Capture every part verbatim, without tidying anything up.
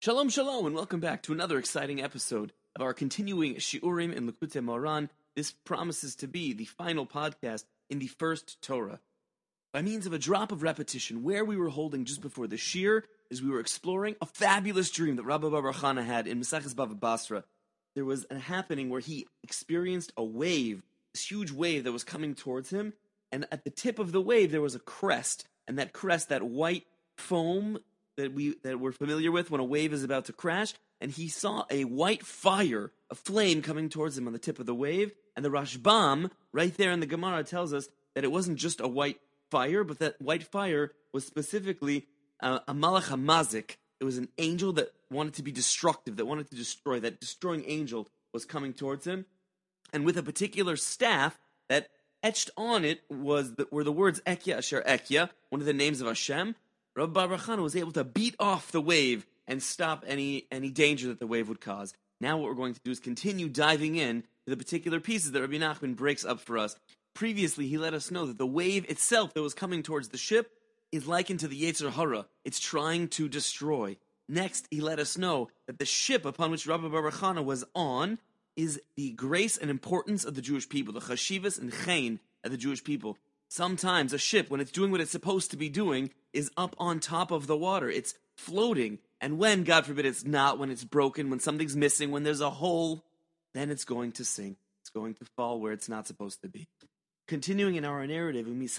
Shalom, shalom, and welcome back to another exciting episode of our continuing Shiurim in Likutei Moharan. This promises to be the final podcast in the first Torah. By means of a drop of repetition, where we were holding just before the Shir is we were exploring a fabulous dream that Rabbi Bar Chana had in Maseches Bava Basra. There was a happening where he experienced a wave, this huge wave that was coming towards him, and at the tip of the wave there was a crest, and that crest, that white foam that we that we're familiar with when a wave is about to crash, and he saw a white fire, a flame coming towards him on the tip of the wave, and the Rashbam, right there in the Gemara, tells us that it wasn't just a white fire, but that white fire was specifically uh, a Malach HaMazik. It was an angel that wanted to be destructive, that wanted to destroy. That destroying angel was coming towards him, and with a particular staff that etched on it was the, were the words Ekya Asher Ekya, one of the names of Hashem. Rabbi Bar Chana was able to beat off the wave and stop any any danger that the wave would cause. Now what we're going to do is continue diving in to the particular pieces that Rabbi Nachman breaks up for us. Previously, he let us know that the wave itself that was coming towards the ship is likened to the Yetzer Hara. It's trying to destroy. Next, he let us know that the ship upon which Rabbi Bar Chana was on is the grace and importance of the Jewish people, the chashivas and chen of the Jewish people. Sometimes a ship, when it's doing what it's supposed to be doing, is up on top of the water. It's floating. And when, God forbid, it's not, when it's broken, when something's missing, when there's a hole, then it's going to sink. It's going to fall where it's not supposed to be. Continuing in our narrative, this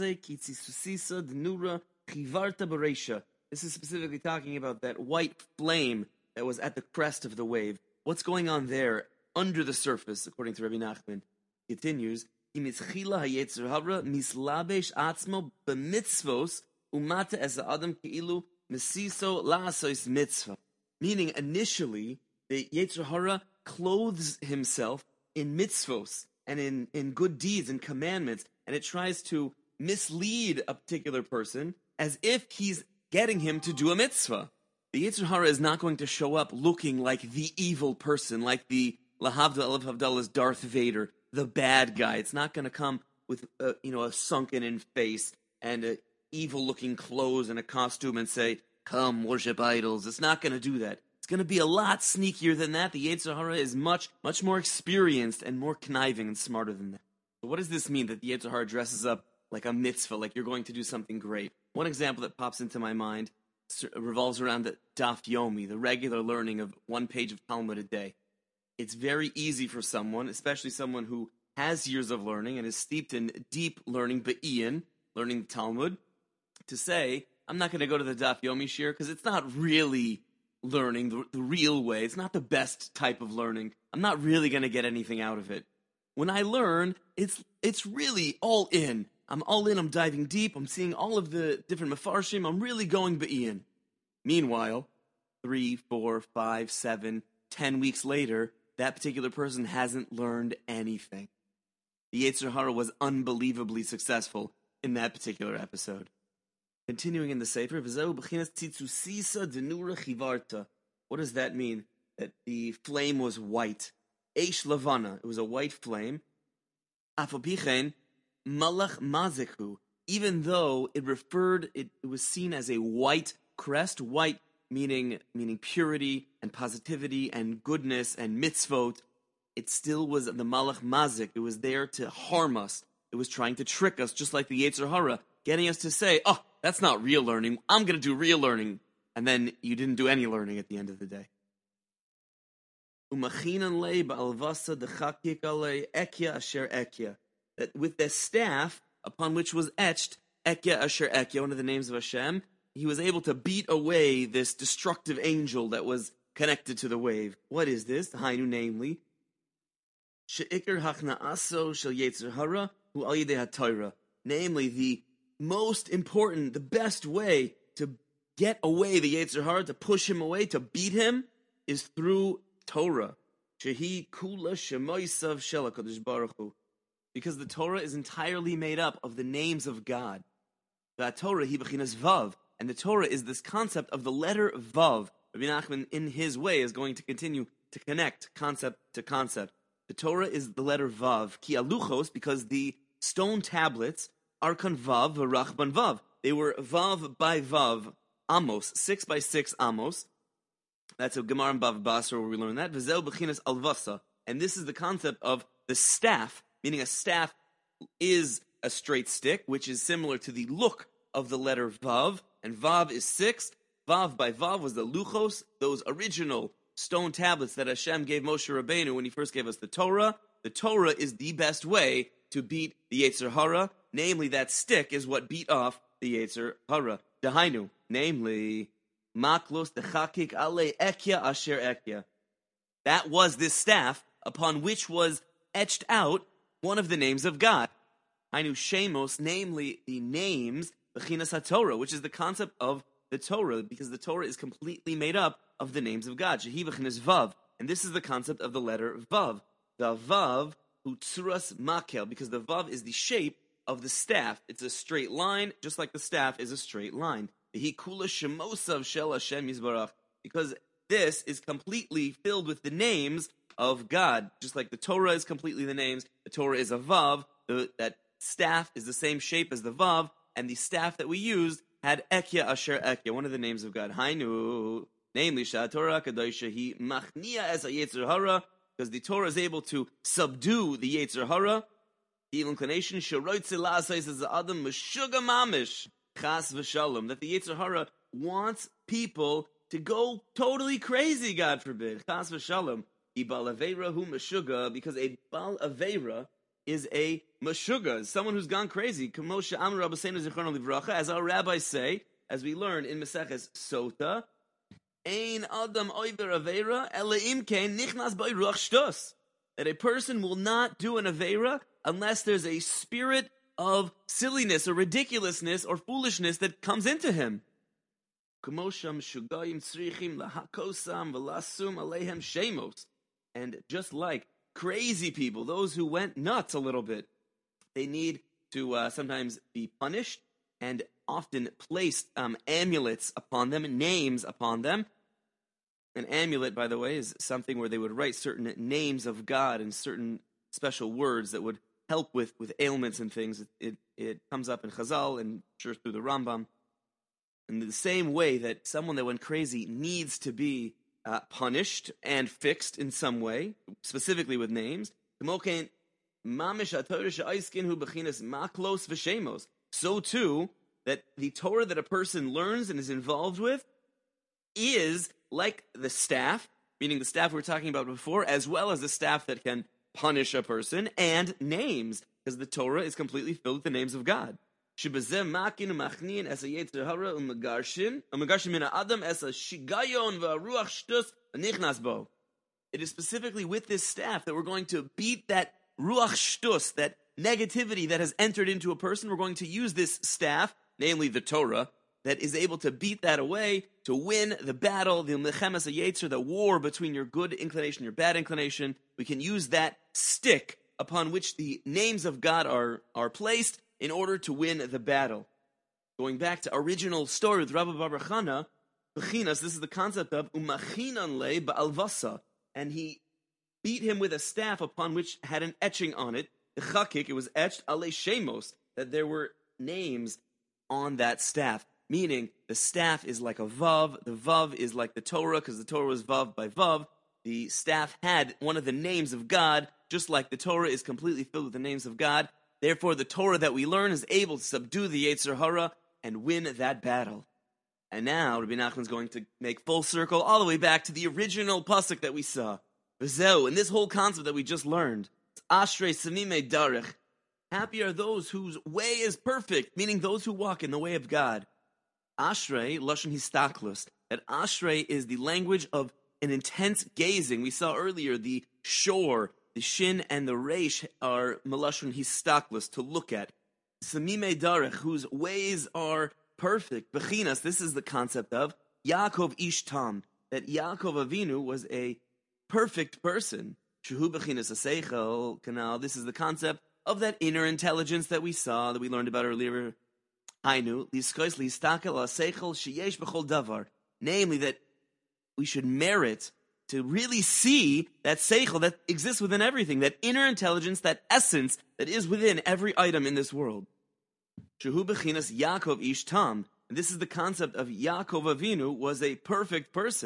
is specifically talking about that white flame that was at the crest of the wave. What's going on there under the surface, according to Rabbi Nachman? He continues, meaning initially the Yetzer Hara clothes himself in mitzvos and in, in good deeds and commandments, and it tries to mislead a particular person as if he's getting him to do a mitzvah. The Yetzer Hara is not going to show up looking like the evil person, like the Lahavdil Elav Havdalah's Darth Vader, the bad guy. It's not going to come with uh, you know a sunken-in face and uh, evil-looking clothes and a costume and say, "Come, worship idols." It's not going to do that. It's going to be a lot sneakier than that. The Yetzer Hara is much, much more experienced and more conniving and smarter than that. So what does this mean, that the Yetzer Hara dresses up like a mitzvah, like you're going to do something great? One example that pops into my mind revolves around the Daf Yomi, the regular learning of one page of Talmud a day. It's very easy for someone, especially someone who has years of learning and is steeped in deep learning, Be'iyun, learning the Talmud, to say, I'm not going to go to the Daf Yomi Shir because it's not really learning the, the real way. It's not the best type of learning. I'm not really going to get anything out of it. When I learn, it's it's really all in. I'm all in, I'm diving deep, I'm seeing all of the different mefarshim, I'm really going Be'iyun. Meanwhile, three, four, five, seven, ten weeks later, that particular person hasn't learned anything. The Yetzer Hara was unbelievably successful in that particular episode. Continuing in the Sefer, what does that mean? That the flame was white. Eish Lavana, it was a white flame. Afopichen, Malach Mazeku, even though it referred, it, it was seen as a white crest, white meaning meaning purity and positivity and goodness and mitzvot, it still was the Malach Mazik. It was there to harm us. It was trying to trick us, just like the Yetzer Hara, getting us to say, oh, that's not real learning. I'm going to do real learning. And then you didn't do any learning at the end of the day. That with the staff upon which was etched Ekya Asher Ekya, one of the names of Hashem, he was able to beat away this destructive angel that was connected to the wave. What is this? Hainu, namely, She'ikr hachna'aso shel Yetzer Hara hu al yidei haTorah. Namely, the most important, the best way to get away the Yetzer Hara, to push him away, to beat him, is through Torah. Shehi kula shemoisav shel HaKadosh Baruch Hu. Because the Torah is entirely made up of the names of God. The Torah hi b'chinas vav. And the Torah is this concept of the letter Vav. Rabbi Nachman, in his way, is going to continue to connect concept to concept. The Torah is the letter Vav. Ki aluchos, because the stone tablets are kan Vav v'rachban Vav. They were Vav by Vav, Amos, six by six Amos. That's a Gemara in Bava Basra where we learn that. V'zeu b'chinas alvasa. And this is the concept of the staff, meaning a staff is a straight stick, which is similar to the look of the letter Vav, and Vav is six. Vav by Vav was the Luchos, those original stone tablets that Hashem gave Moshe Rabbeinu when he first gave us the Torah. The Torah is the best way to beat the Yetzer Hara, namely that stick is what beat off the Yetzer Hara. Dahainu, namely, Maklos dechakik ale ekya asher ekya. That was this staff upon which was etched out one of the names of God. Hainu Shemos, namely the names, Bechinas HaTorah, which is the concept of the Torah, because the Torah is completely made up of the names of God. Shehi Bechinas Vav, and this is the concept of the letter Vav. The Vav, Utsuras Makel, because the Vav is the shape of the staff. It's a straight line, just like the staff is a straight line. Vehi Kula Shemosav Shel Hashem Yisbarach, because this is completely filled with the names of God. Just like the Torah is completely the names, the Torah is a Vav, the, that staff is the same shape as the Vav, and the staff that we used had Ekya Asher Ekya, one of the names of God. Hainu, namely, Shah Torah Kadosha, he machnia as a Yetzer Hara, because the Torah is able to subdue the Yetzer Hara, the evil inclination, Sheroitze La'asais as the Adam, Meshuga Mamish, Chas V'Shalom, that the Yetzer Hara wants people to go totally crazy, God forbid. Chas v'shalom. Ibal Aveira hu Meshuga, because a Bal Aveira is a Meshuga, someone who's gone crazy. K'moshe Amar Rabbeinu Zichrono Livracha, as our rabbis say, as we learn in Maseches Sota, Ein Adam Oiver Aveira, Ele Imkein Nichnas B'Ruach Shtos. That a person will not do an Aveira unless there's a spirit of silliness or ridiculousness or foolishness that comes into him. And just like crazy people, those who went nuts a little bit, they need to uh, sometimes be punished and often placed um, amulets upon them, names upon them. An amulet, by the way, is something where they would write certain names of God and certain special words that would help with, with ailments and things. It, it, it comes up in Chazal and sure through the Rambam. In the same way that someone that went crazy needs to be uh, punished and fixed in some way, specifically with names. So too, that the Torah that a person learns and is involved with is like the staff, meaning the staff we were talking about before, as well as the staff that can punish a person, and names, because the Torah is completely filled with the names of God. It is specifically with this staff that we're going to beat that ruach shtus, that negativity that has entered into a person. We're going to use this staff, namely the Torah, that is able to beat that away, to win the battle, the mechemes hayetzer, the war between your good inclination and your bad inclination. We can use that stick upon which the names of God are, are placed in order to win the battle. Going back to original story with Rabbi Bar Chana, Bechinas, this is the concept of umachinan le ba'alvasa, and he beat him with a staff upon which had an etching on it. The chakik, it was etched ale shemos, that there were names on that staff. Meaning, the staff is like a vav, the vav is like the Torah, because the Torah was vav by vav. The staff had one of the names of God, just like the Torah is completely filled with the names of God. Therefore, the Torah that we learn is able to subdue the Yetzer Hara and win that battle. And now, Rabbi Nachman is going to make full circle all the way back to the original pasuk that we saw. V'zeu, and this whole concept that we just learned. It's Ashrei Samimei Darech. Happy are those whose way is perfect, meaning those who walk in the way of God. Ashrei, Lashon Histaklus. That Ashrei is the language of an intense gazing. We saw earlier the shore, the shin and the reish are Malashon Histaklus, to look at. Samimei Darech, whose ways are perfect. Bechinas, this is the concept of Yaakov Ish Tam, that Yaakov Avinu was a perfect person. Shehu Bechinas Aseichel Kanal, this is the concept of that inner intelligence that we saw, that we learned about earlier. Ainu, Liskois Listakel Aseichel Sheyesh Bechol Davar, namely that we should merit to really see that seichel that exists within everything, that inner intelligence, that essence that is within every item in this world. Shehu Bechinas Yaakov Ish Tam. And this is the concept of Yaakov Avinu was a perfect person.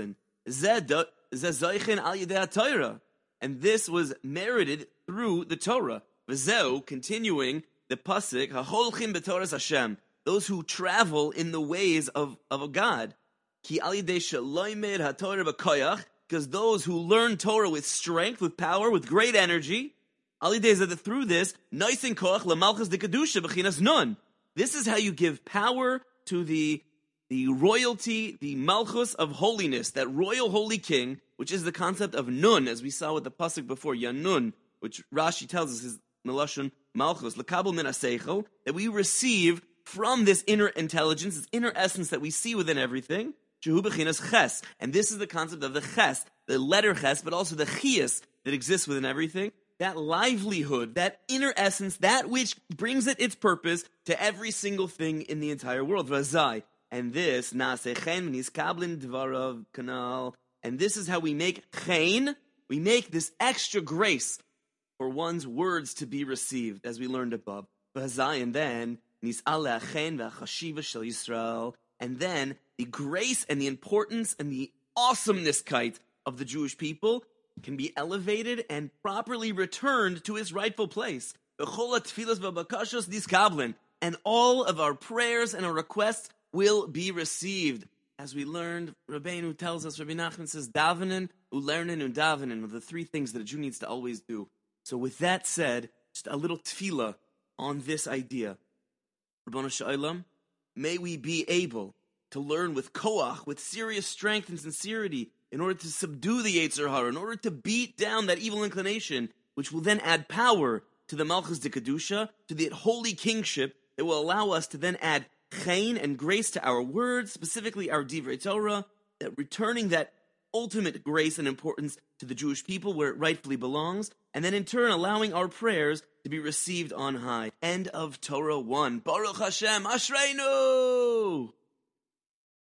Zeh do- zeh zoichen al yedei HaTorah. And this was merited through the Torah. V'zeu, continuing the pasuk, haholchim b'Torahs Hashem, those who travel in the ways of, of a God. Ki al yedei sheloimed HaTorah b'koyach, because those who learn Torah with strength, with power, with great energy, al yedei zeh, through this, noisen koach lemalchus de kedusha b'chinas nun. This is how you give power to the the royalty, the malchus of holiness, that royal holy king, which is the concept of nun, as we saw with the pasuk before, Yanun, which Rashi tells us is Melashon Malchus, Lekabel min haseichel, that we receive from this inner intelligence, this inner essence that we see within everything, Shehu b'chinas ches. And this is the concept of the ches, the letter ches, but also the chias that exists within everything. That livelihood, that inner essence, that which brings it its purpose to every single thing in the entire world. Vazai. And this, Nasechen Niskablin Dvarav Kanal. And this is how we make chen, we make this extra grace for one's words to be received, as we learned above. And then, and then the grace and the importance and the awesomeness kite of the Jewish people can be elevated and properly returned to its rightful place. And all of our prayers and our requests will be received. As we learned, Rabbeinu tells us, Rabbi Nachman says, davenin, ulernin, and davenin are the three things that a Jew needs to always do. So with that said, just a little tefillah on this idea. Rabbanu Shalom, may we be able to learn with koach, with serious strength and sincerity, in order to subdue the Yetzer Hara, in order to beat down that evil inclination, which will then add power to the Malchus de Kedusha, to the holy kingship, that will allow us to then add chen and grace to our words, specifically our Divrei Torah, that returning that ultimate grace and importance to the Jewish people where it rightfully belongs, and then in turn allowing our prayers to be received on high. End of Torah one. Baruch Hashem, Ashreinu!